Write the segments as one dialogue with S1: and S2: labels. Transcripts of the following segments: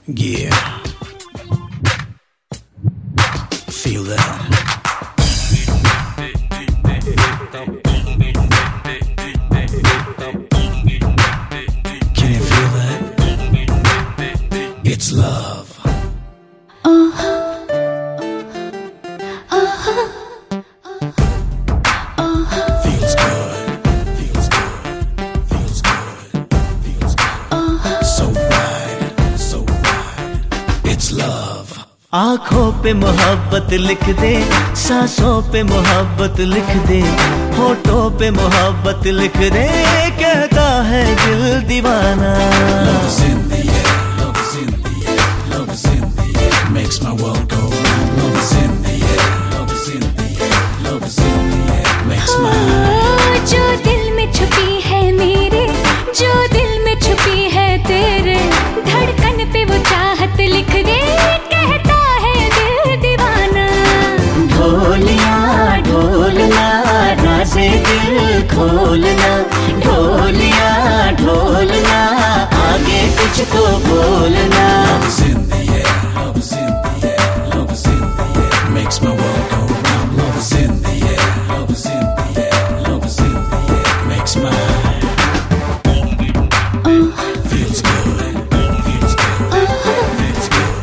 S1: Yeah. Feel that. Can you feel that? It's love. Feels good. Feels good. Feels good. Feels good. So right. So right. It's love.
S2: आँखों पे मोहब्बत लिख दे, सांसों पे मोहब्बत लिख दे, होठों पे मोहब्बत लिख दे, कहता है दिल दीवाना।
S1: Love is in the air, love is in the air, love is in the air, makes my world go round. Love is in the air, love is in the air, love is in the air, makes my
S3: जो दिल में छुपी है मेरे, जो दिल में छुपी है तेरे, धड़कन पे वो चाहत लिख दे, कहता है दिल दीवाना।
S2: ढोलिया ढोलना, राज़े दिल खोलना, ढोलिया ढोलना, आगे कुछ तो बोलना।
S1: love is in the air, love is in the air, love is in the air, makes my world go round. Love is in the air, love is in the air, love is in the air, makes my feels good, feels good, feels good,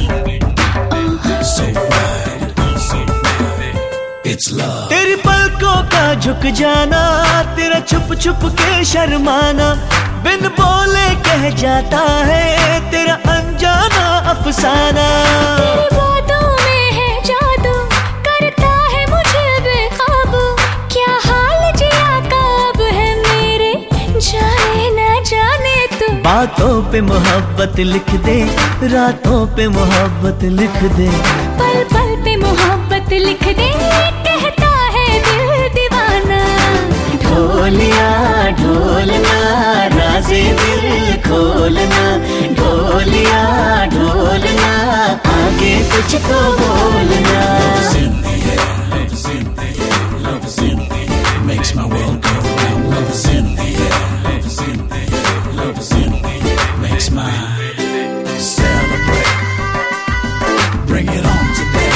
S1: so right, so right. It's love.
S2: तेरी पलकों का झुक जाना, तेरा छुप छुप के शर्माना, बिन बोले कह जाता है तेरा अनजाना अफसाना।
S3: तेरी बातों में है जादू, करता है मुझे बेकाबू, क्या हाल जिया का अब है मेरे, जाने ना जाने तू।
S2: बातों पे मोहब्बत लिख दे, रातों पे मोहब्बत लिख दे,
S3: पल पल पे मोहब्बत लिख दे, कहता है दिल दीवाना।
S2: ढोलिया ढोलना, राज़े दिल खोलना, ढोलिया ढोलना, आगे कुछ तो बोलना।
S1: Love is in the air, love is in the air, love is in the air, makes my world go round. Love is in the air, love is in the air, love is in the air, makes my celebrate. Bring it on today.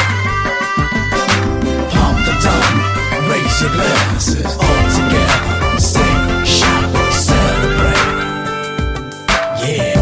S1: Pump the drum, raise your glasses all together. Sing, shout, celebrate. Yeah.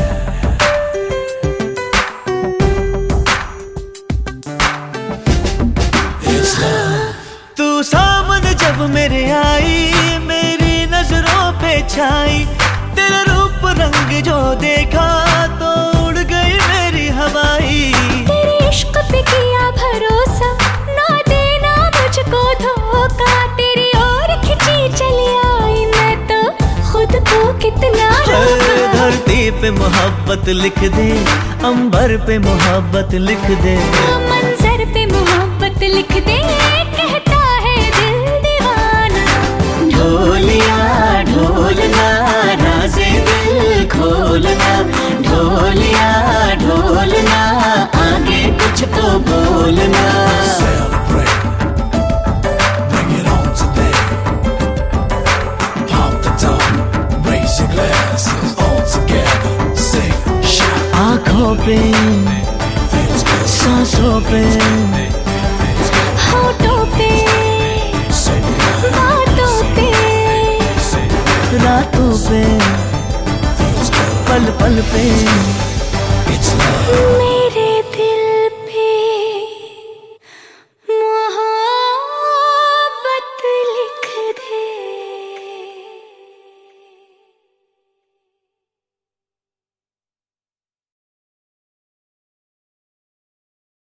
S1: It's love.
S2: तू सामने जब मेरे आई, मेरी नजरों पे छाई, तेरा रूप रंग जो देखा तो उड़ गई मेरी हवाई।
S3: तेरे इश्क पे किया भरोसा, ना देना मुझको धोखा, तेरी ओर खिंची चली आई मैं तो खुद को कितना रोका।
S2: धरती पे मोहब्बत लिख दे, अंबर पे मोहब्बत लिख दे,
S3: मंजर पे मोहब्बत लिख दे, कहता है दिल दीवाना।
S2: ढोलिया ढोलना, राज़े दिल खोलना, ढोलिया ढोलना, आगे कुछ तो बोलना।
S1: Celebrate. Bring it on today. Pump the drum. Raise your glasses all together. Sing, shout.
S2: आँखों पे,
S1: Feels good.
S2: सांसों पे,
S3: होठों पे,
S1: So right.
S3: बातों पे,
S2: रातों पे,
S1: Feels good.
S2: पल पल पे।